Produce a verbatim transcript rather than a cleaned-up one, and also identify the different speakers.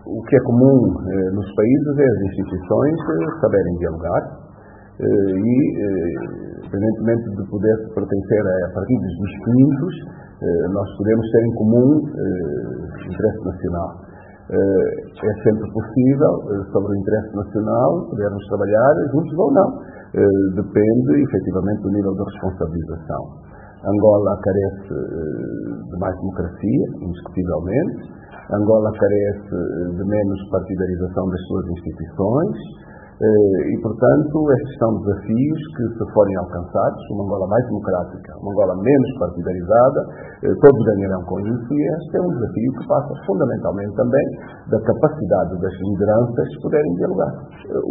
Speaker 1: o que é comum eh, nos países é as instituições eh, saberem dialogar eh, e, eh, independentemente de poder pertencer a partidos distintos, eh, nós podemos ter em comum eh, interesse nacional. Eh, é sempre possível, eh, sobre o interesse nacional, podermos trabalhar juntos ou não. Eh, depende, efetivamente, do nível de responsabilização. Angola carece eh, de mais democracia, indiscutivelmente. Angola carece de menos partidarização das suas instituições e, portanto, estes são desafios que, se forem alcançados, uma Angola mais democrática, uma Angola menos partidarizada, todos ganharão com isso, e este é um desafio que passa fundamentalmente também da capacidade das lideranças poderem dialogar.